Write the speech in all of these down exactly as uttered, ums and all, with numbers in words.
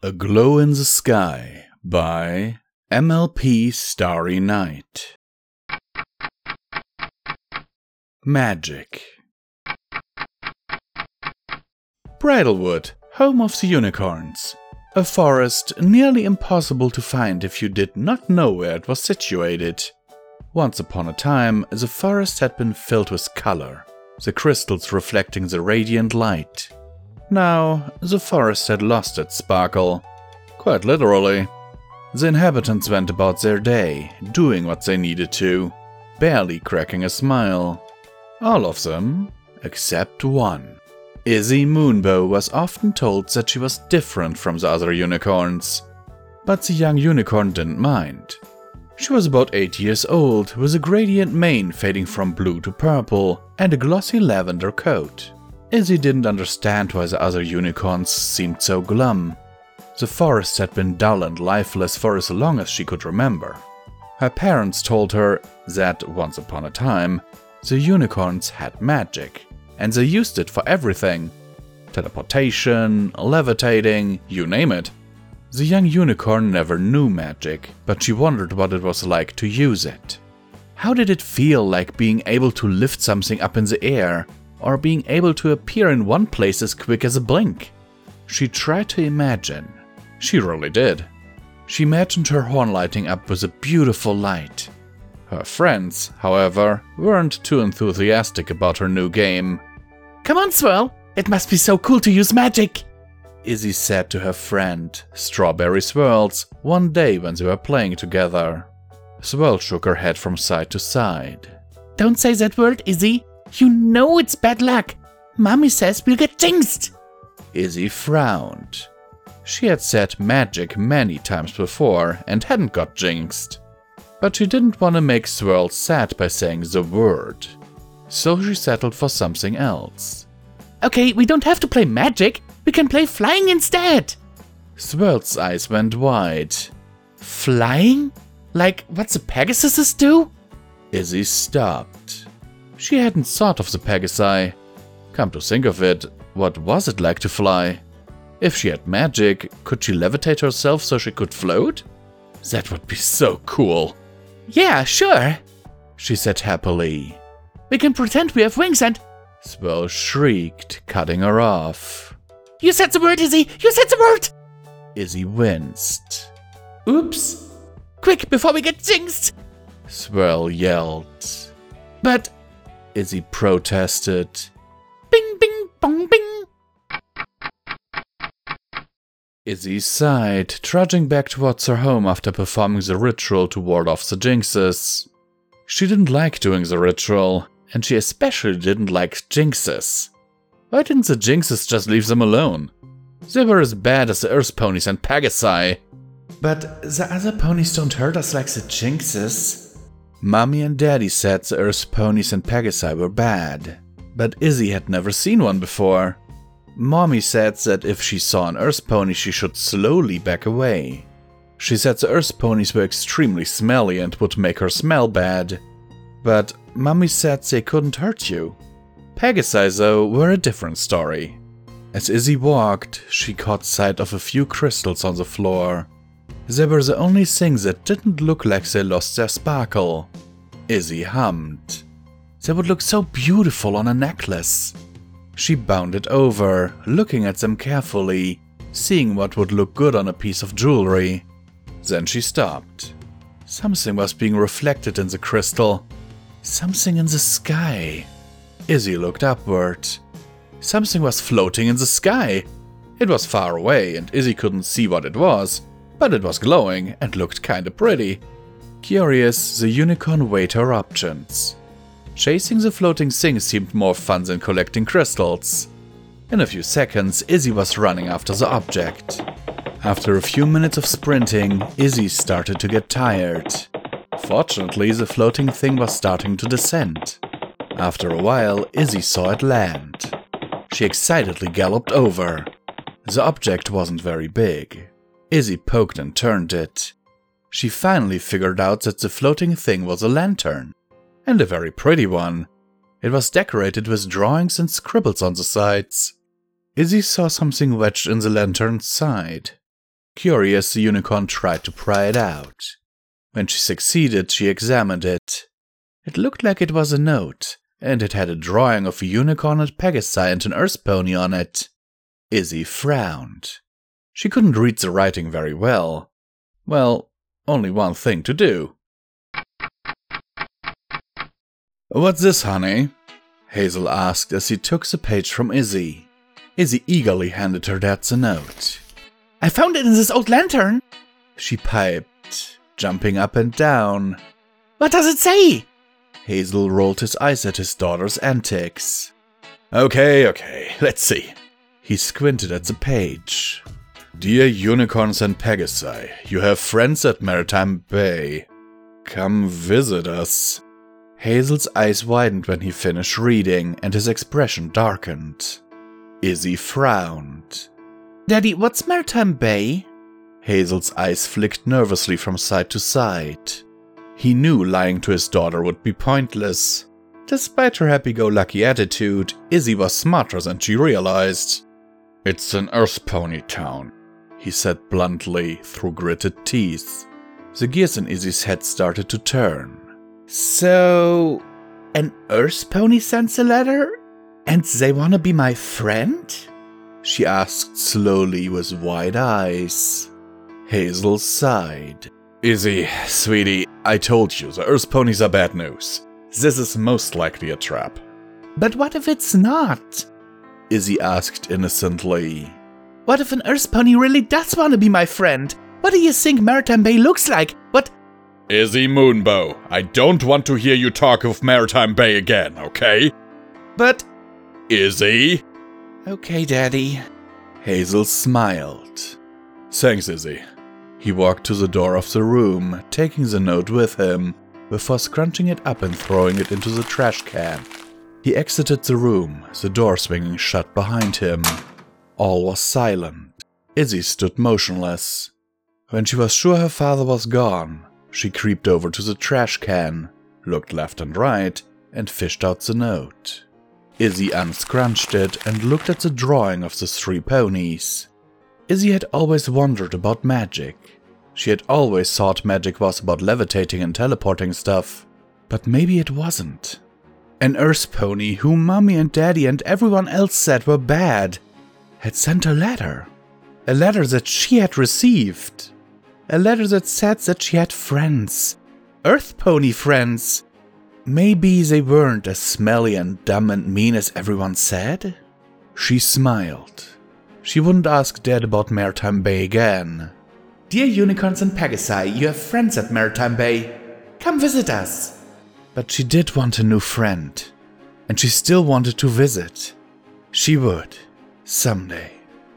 A Glow in the Sky by M L P Starry Night. Magic. Bridlewood, home of the unicorns. A forest nearly impossible to find if you did not know where it was situated. Once upon a time, the forest had been filled with color, the crystals reflecting the radiant light. Now, the forest had lost its sparkle. Quite literally. The inhabitants went about their day, doing what they needed to, barely cracking a smile. All of them, except one. Izzy Moonbow was often told that she was different from the other unicorns. But the young unicorn didn't mind. She was about eight years old, with a gradient mane fading from blue to purple, and a glossy lavender coat. Izzy didn't understand why the other unicorns seemed so glum. The forest had been dull and lifeless for as long as she could remember. Her parents told her that, once upon a time, the unicorns had magic, and they used it for everything. Teleportation, levitating, you name it. The young unicorn never knew magic, but she wondered what it was like to use it. How did it feel like being able to lift something up in the air, or being able to appear in one place as quick as a blink? She tried to imagine. She really did. She imagined her horn lighting up with a beautiful light. Her friends, however, weren't too enthusiastic about her new game. "Come on, Swirl! It must be so cool to use magic!" Izzy said to her friend, Strawberry Swirls, one day when they were playing together. Swirl shook her head from side to side. "Don't say that word, Izzy! You know it's bad luck! Mommy says we'll get jinxed!" Izzy frowned. She had said magic many times before and hadn't got jinxed. But she didn't want to make Swirl sad by saying the word. So she settled for something else. "Okay, we don't have to play magic. We can play flying instead!" Swirl's eyes went wide. "Flying? Like what the Pegasuses do?" Izzy stopped. She hadn't thought of the Pegasi. Come to think of it, what was it like to fly? If she had magic, could she levitate herself so she could float? That would be so cool. "Yeah, sure," she said happily. "We can pretend we have wings and—" Swirl shrieked, cutting her off. "You said the word, Izzy! You said the word!" Izzy winced. "Oops! Quick, before we get jinxed!" Swirl yelled. "But—" Izzy protested. "Bing, bing, bong, bing!" Izzy sighed, trudging back towards her home after performing the ritual to ward off the jinxes. She didn't like doing the ritual, and she especially didn't like jinxes. Why didn't the jinxes just leave them alone? They were as bad as the Earth ponies and Pegasi. But the other ponies don't hurt us like the jinxes. Mommy and Daddy said the Earth ponies and Pegasi were bad, but Izzy had never seen one before. Mommy said that if she saw an Earth pony, she should slowly back away. She said the Earth ponies were extremely smelly and would make her smell bad. But Mommy said they couldn't hurt you. Pegasi, though, were a different story. As Izzy walked, she caught sight of a few crystals on the floor. They were the only things that didn't look like they lost their sparkle. Izzy hummed. They would look so beautiful on a necklace. She bounded over, looking at them carefully, seeing what would look good on a piece of jewelry. Then she stopped. Something was being reflected in the crystal. Something in the sky. Izzy looked upward. Something was floating in the sky. It was far away and Izzy couldn't see what it was, but it was glowing and looked kinda pretty. Curious, the unicorn weighed her options. Chasing the floating thing seemed more fun than collecting crystals. In a few seconds, Izzy was running after the object. After a few minutes of sprinting, Izzy started to get tired. Fortunately, the floating thing was starting to descend. After a while, Izzy saw it land. She excitedly galloped over. The object wasn't very big. Izzy poked and turned it. She finally figured out that the floating thing was a lantern. And a very pretty one. It was decorated with drawings and scribbles on the sides. Izzy saw something wedged in the lantern's side. Curious, the unicorn tried to pry it out. When she succeeded, she examined it. It looked like it was a note, and it had a drawing of a unicorn and Pegasi and an earth pony on it. Izzy frowned. She couldn't read the writing very well. Well, only one thing to do. "What's this, honey?" Hazel asked as he took the page from Izzy. Izzy eagerly handed her dad the note. I found it in this old lantern, she piped, jumping up and down. What does it say? Hazel rolled his eyes at his daughter's antics. Okay, okay, let's see. He squinted at the page. Dear Unicorns and Pegasi, you have friends at Maritime Bay. Come visit us. Hazel's eyes widened when he finished reading, and his expression darkened. Izzy frowned. Daddy, what's Maritime Bay? Hazel's eyes flicked nervously from side to side. He knew lying to his daughter would be pointless. Despite her happy-go-lucky attitude, Izzy was smarter than she realized. It's an Earth Pony town, he said bluntly through gritted teeth. The gears in Izzy's head started to turn. So, an Earth Pony sends a letter? And they wanna be my friend? She asked slowly with wide eyes. Hazel sighed. Izzy, sweetie, I told you, the Earth Ponies are bad news. This is most likely a trap. But what if it's not? Izzy asked innocently. What if an Earth Pony really does want to be my friend? What do you think Maritime Bay looks like? What? Izzy Moonbow, I don't want to hear you talk of Maritime Bay again, okay? But... Izzy? Okay, Daddy. Hazel smiled. Thanks, Izzy. He walked to the door of the room, taking the note with him, before scrunching it up and throwing it into the trash can. He exited the room, the door swinging shut behind him. All was silent. Izzy stood motionless. When she was sure her father was gone, she creeped over to the trash can, looked left and right, and fished out the note. Izzy unscrunched it and looked at the drawing of the three ponies. Izzy had always wondered about magic. She had always thought magic was about levitating and teleporting stuff, but maybe it wasn't. An Earth Pony, whom Mommy and Daddy and everyone else said were bad, had sent a letter. A letter that she had received. A letter that said that she had friends. Earth Pony friends. Maybe they weren't as smelly and dumb and mean as everyone said? She smiled. She wouldn't ask Dad about Maritime Bay again. Dear Unicorns and Pegasi, you have friends at Maritime Bay. Come visit us. But she did want a new friend. And she still wanted to visit. She would. Someday.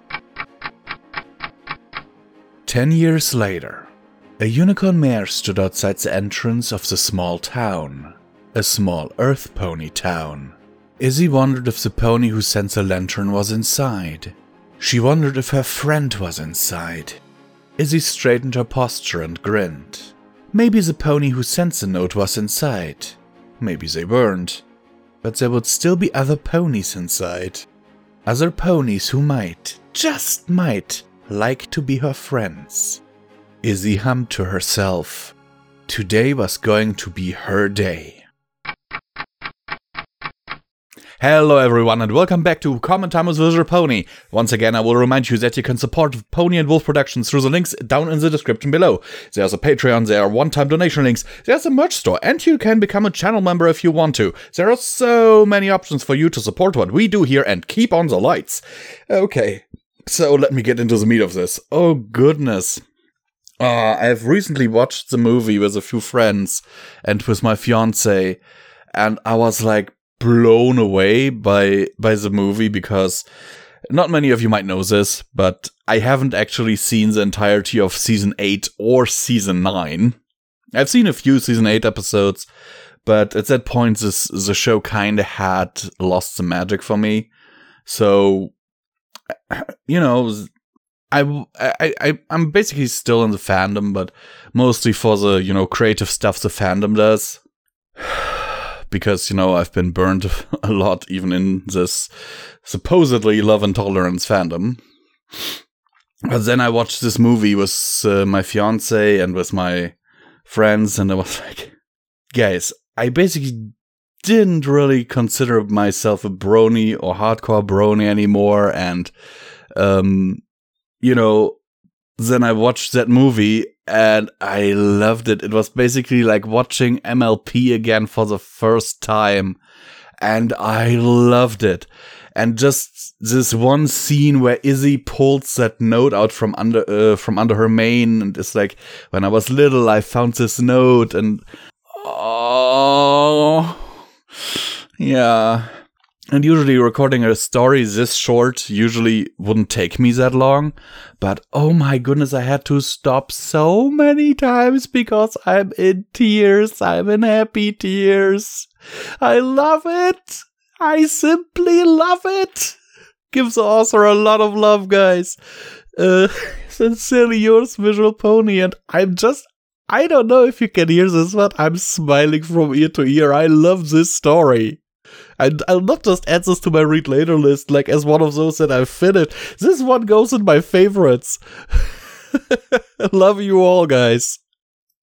Ten years later, a unicorn mare stood outside the entrance of the small town. A small Earth Pony town. Izzy wondered if the pony who sent the lantern was inside. She wondered if her friend was inside. Izzy straightened her posture and grinned. Maybe the pony who sent the note was inside. Maybe they weren't. But there would still be other ponies inside. Other ponies who might, just might, like to be her friends. Izzy hummed to herself. Today was going to be her day. Hello everyone and welcome back to Common Time with Visual Pony. Once again I will remind you that you can support Pony and Wolf Productions through the links down in the description below. There's a Patreon, there are one-time donation links, there's a merch store, and you can become a channel member if you want to. There are so many options for you to support what we do here and keep on the lights. Okay, so let me get into the meat of this. Oh goodness. Uh, I've recently watched the movie with a few friends and with my fiance, and I was like, blown away by by the movie because not many of you might know this, but I haven't actually seen the entirety of season eight or season nine. I've seen a few season eight episodes, but at that point this the show kind of had lost the magic for me. So, you know, I, I, I, I'm basically still in the fandom, but mostly for the, you know, creative stuff the fandom does. Because, you know, I've been burned a lot even in this supposedly love and tolerance fandom. But then I watched this movie with uh, my fiance and with my friends, and I was like, guys, I basically didn't really consider myself a brony or hardcore brony anymore. And, um, you know, then I watched that movie and I loved it. It was basically like watching M L P again for the first time. And I loved it. And just this one scene where Izzy pulls that note out from under uh, from under her mane, and it's like, when I was little, I found this note, and oh, yeah. And usually recording a story this short usually wouldn't take me that long, but oh my goodness, I had to stop so many times because I'm in tears. I'm in happy tears. I love it. I simply love it. Give the author a lot of love, guys. Uh, sincerely yours, Visual Pony. And I'm just, I don't know if you can hear this, but I'm smiling from ear to ear. I love this story. And I'll not just add this to my read later list, like as one of those that I've finished. This one goes in my favorites. Love you all, guys.